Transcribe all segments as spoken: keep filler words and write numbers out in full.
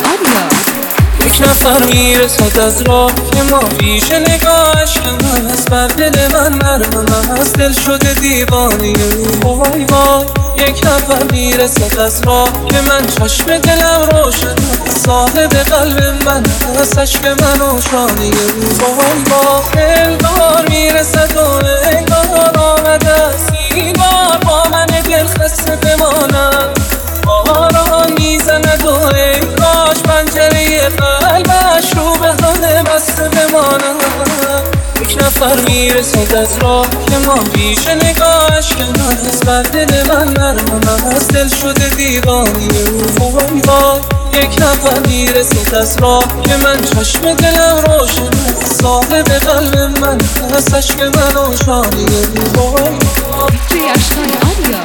آریا. یک نفر میرسد از راه که ما پیش نگاهش کم است، بر دل من نرم است، دل شده دیوانه او. وای وای یک نفر میرسد از راه که من چشم دلم روشن است، صاحب قلب من است، عشق من و شانه او. وای وای دلدار میرسد و انگار آمده است این بار با من دل خسته بمانم. باران میزند و ای کاش پنجره قلبش رو به حال بسته بمانم. یک نفر میرسد از راه که ما پیش نگاهش کنار است، بر دل من نرم است، دل شده دیوانه او. وای وای یک نفر میرسد از راه که من چشم دلم روشن است، صاحب قلب من است، عشق من و شانه او. وای وای توی اشکال آریا.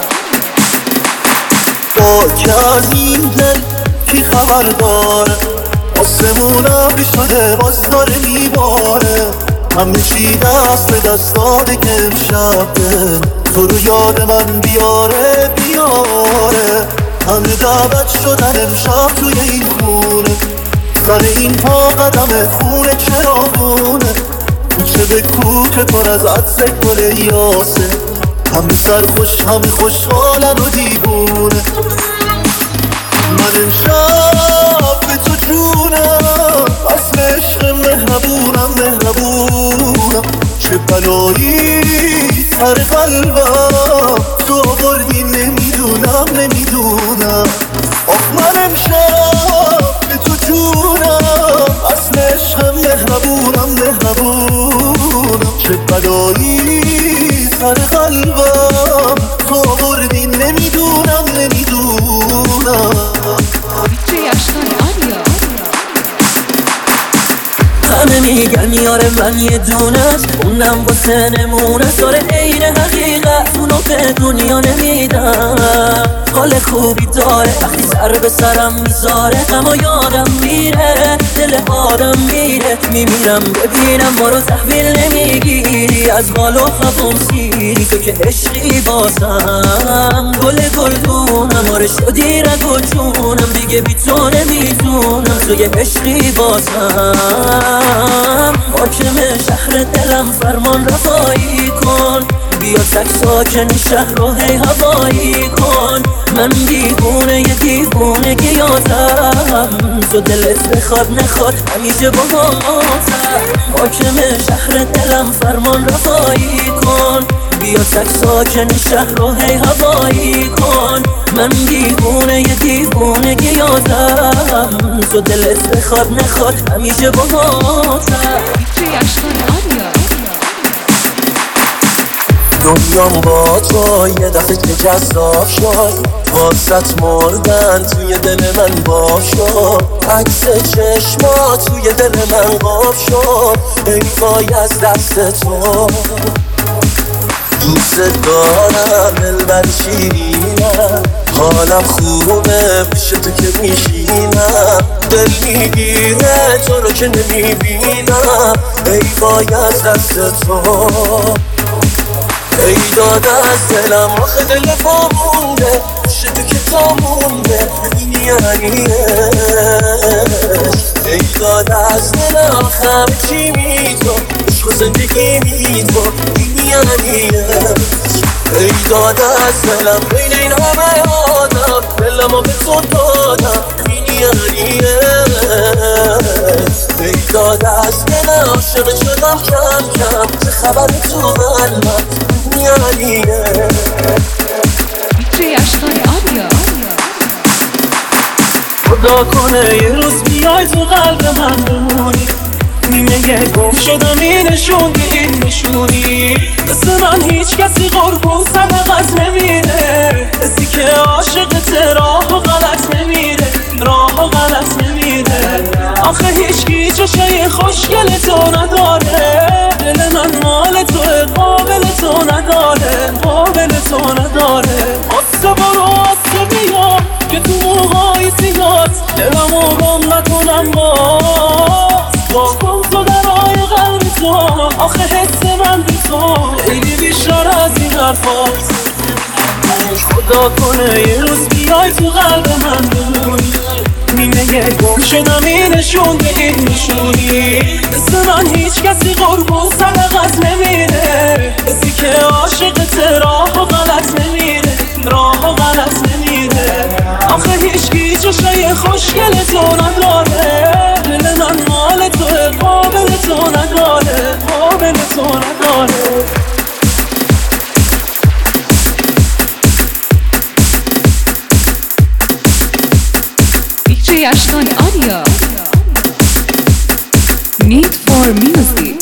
با که از این دل کی خبر داره، آسمونم شده باز داره میباره، همه چی دست به دست داده که امشب دل تو رو یاد من بیاره بیاره. همه دعوت شدن امشب توی این خونه، سر این پا قدم خونه چراغونه، کوچه به کوچه پر از عطر گل یاسه، همه سرخوش همه خوشحالن و دیوونه. من امشب به تو جونم، اصل عشق مهربونم مهربونم، چه بلایی سر قلبم تو آوردی نمیدونم نمیدونم. آخ من امشب به تو جونم، اصل عشق مهربونم مهربونم، چه بلایی سر قلبم تو آوردی نمیدونم نمیدونم. توی اشکال آریا. همه میگن یار من یه دونه است، اونم واسه نمونه داره عین حقیقت، اونو به دنیا نمیدم. حال خوبی داره وقتی سر به سرم میذاره، غم و یادم میره دل آدم میره، میمیرم ببینم ما رو تحویل نمیگیری، از بال و هوام سیری تو که عشقی بازم. گل گلدونم آره شدی رگ و جونم، دیگه بی تو نمیتونم، تو یه عشقی بازم. حاکم شهر دلم فرمان رفایی کن، بیا تک ساکن شهر رو هی هوایی کن، من دیوونه یه دیوونه که یادم تو دلت بخواد نخواد همیشه با ماتم. حاکم شهر دلم فرمان رفایی کن، بیا تک ساکن شهر رو هی هوایی کن، من دیوونه یه دیوونه که یادم تو دلت بخواد نخواد همیشه با ماتم. توی اشکال آریا. دنیام با تو یه دفعه که جذاب شد، واسط مردن توی دل من باف شد، عکس چشما توی دل من قاب شد، ای وای از دست تو. دوست دارم دلبر شیرینم، حالم خوبه پیش تو که میشینم، دل میگیره تو رو که نمیبینم، ای وای از دست تو. ای داده از دلم آخه دل پا مونده، پیش تو که تا مونده این یعنی عشق. ای داده از دلم آخه همه چی میتو، عشق و زندگی میتو این یعنی عشق. ای داده از دلم بین این همه آدم، دلمو به تو دادم این یعنی عشق. ای داده از دلم عاشق شدم کم کم، چه خبر تو قلبم یعنی توی اشکال آریا. خدا کنه یه روز بیای تو قلب من بمونی، نیمه یه گم شدم این نشوندی این نشونی، مثل من هیچ کسی قربون صدقت نمیره، کسی که عاشقت راه غلط نمیره راه غلط نمیره. آخه هیچکی چشای خوشگل تو نداره، دل من مال تو قابل تو نداره قابل تو نداره. آسه برو آسه بیا که تو موهای سیگات دلمو گم نکنم باز، با کن تو درای قلب تو، آخه حس من بی تو خیلی بیشتر از این حرفاست. خدا کنه یه روز بیای تو قلب من بمونی، نیمه گم شدم این نشون به این نشونی. مثل من هیچ کسی قربون صدقت نمیره، کسی که عاشقت راه و غلط نمیره، راه و غلط نمیره. آخه هیچ کی چشای خوشگل تو نداره، دل من مال توه قابل تو نداره، قابل تو نداره. دی جی Ashkan Arya. Need for music.